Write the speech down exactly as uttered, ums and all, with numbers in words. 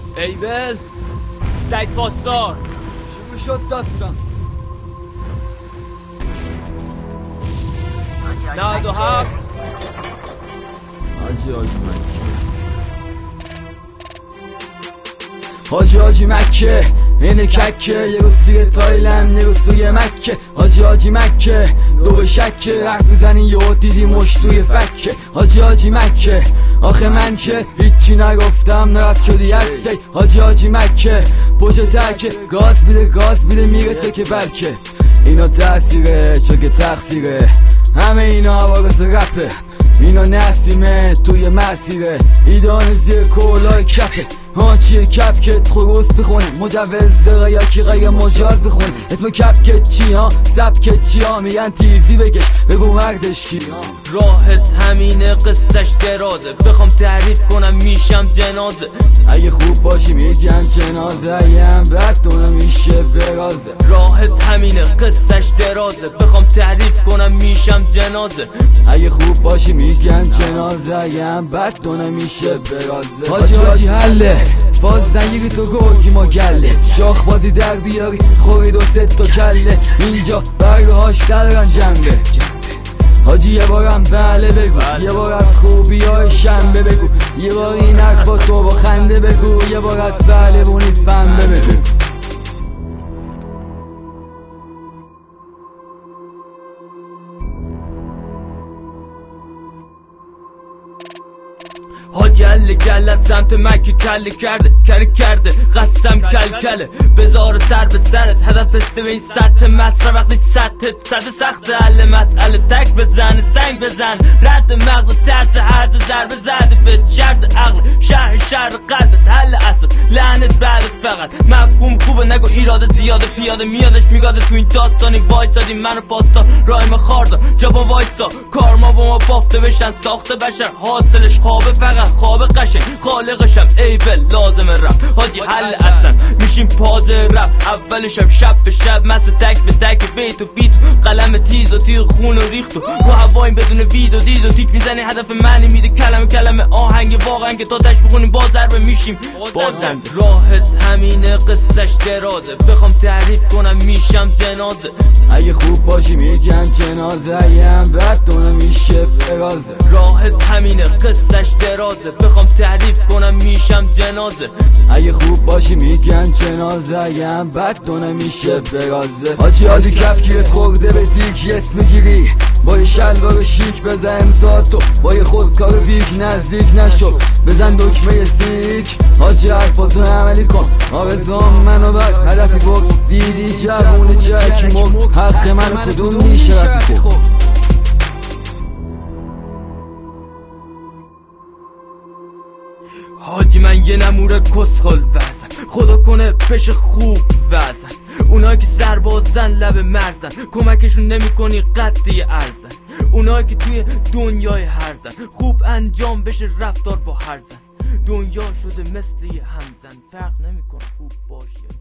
ایبل سعید پاسدار شروع شد داستان. نود و هفت حاجی حاجی مکه حاجی حاجی مکه اینه ککه، یه روز توی تایلند یه روز توی مکه. حاجی حاجی مکه دو به شکه، حرف میزنی یهو دیدی مش توی فکه. حاجی حاجی مکه آخه من که هیچی نگفتم نرد شدی هستی. حاجی حاجی مکه پشت تکه، گاز بیده گاز بیده میرسه که بلکه اینا تأثیره چون که تقصیره، همه اینا عوارض رپه، اینا نسیمه توی مسیره، ایدان زیر کولای کپه. ها چیه کپ که خروس بخونه، مجوز یا کی غیر مجاز بخونه. اسم کپ که چی ها زب که چی ها، میگن تیزی بکش بگو مردش کی. راحت همینه قصهش درازه، بخوام تعریف کنم میشم جنازه. اگه خوب باشی میگن جنازه، اگه هم بد دونه میشه برازه. راحت همینه قصهش درازه، بخوام تعریف کنم میشم جنازه. اگه خوب باشی میگن جنازه، اگه هم بد دونه میشه برازه. حاجی حاجی حله فاز نگیری تو گرگی ما گله، شاخ بازی در بیاری خوری دو ست تا کله. اینجا برگه هاش دارن جنبه. حاجی یه بارم بله بگو، یه بار از خوبی های شنبه بگو، یه بار این اکبا تو با خنده بگو، یه بار از بله بونید بنبه بگو. حاجی علی گلت سمت مکه کله کرده کره کرده قسم کل کله، بذار سر به سرت هدف است به این سطح مصر. وقتی سطح صد سخت حل مسئله، تک بزن سنگ بزن رد مغز ترس هر ضربه زده به شرط عقل شهر شهر قلبت حل اصل لعنت بعد فقط مفهوم خوبه نگو ایراده زیاده پیاده میادش میگاده تو این داستانی وایسادی منو پاستا رایم خاردا جابا وایسا کارما با ما بافته بشن ساخته بشر حاصلش خوابه فقط خواب قشنگ خالقشم ایبل لازم رفت. حاجی حل اصلا میشیم پاز رفت، اولشم شب به شب مثل تک به تک بیت و بیت قلم تیز و تیغ خون و ریخت و رو هوایم بدون وید و دید و تیک میزنی هدف معنی میده کلمه کلمه آهنگ واقعا که تا تش بخونیم باز ضربه میشیم بازنده. راحت همینه قصهش درازه، بخوام تعریف کنم میشم جنازه. اگه خوب باشی میگن جنازه، اگه هم بد دونه میشه برازه. راحت همینه قصهش درازه، بخوام تعریف کنم میشم جنازه. اگه خوب باشی میگن جنازه، اگه هم بد دونه میشه برازه. حاجی حاجی کف گیرت خورده به دیک یس میگیری، با یه شلوار شیک بزن امضا تو، با یه خودکار بیک نزدیک نشو بزن دکمه سیک. حاجی حرفاتون عملی کن آرزوام منو بر هدفی برد، دیدی جوونه چک مرد حق من کدوم میشه رفی خود. حاجی من یه نموره کسخل وزن، خدا کنه پش خوب وزن. اونایی که سربازن لب مرزن، کمکشون نمی کنی قدی ارزن. اونایی که توی دنیای هرزن، خوب انجام بشه رفتار با هرزن. دنیا شده مثل یه همزن، فرق نمی کنه خوب باشی